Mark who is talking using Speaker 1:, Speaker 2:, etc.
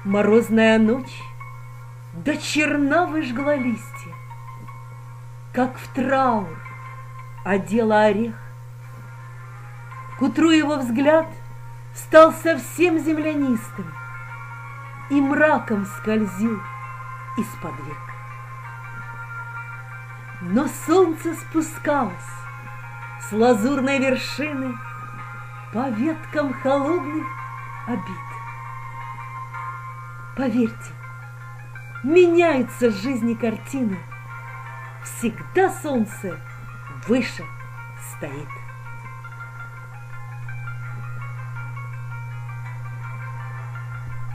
Speaker 1: Морозная ночь до черна выжгла листья, как в траур одела орех. К утру его взгляд стал совсем землянистым и мраком скользил из-под век. Но солнце спускалось с лазурной вершины по веткам холодных обид. Поверьте, меняются в жизни картины, всегда солнце выше стоит.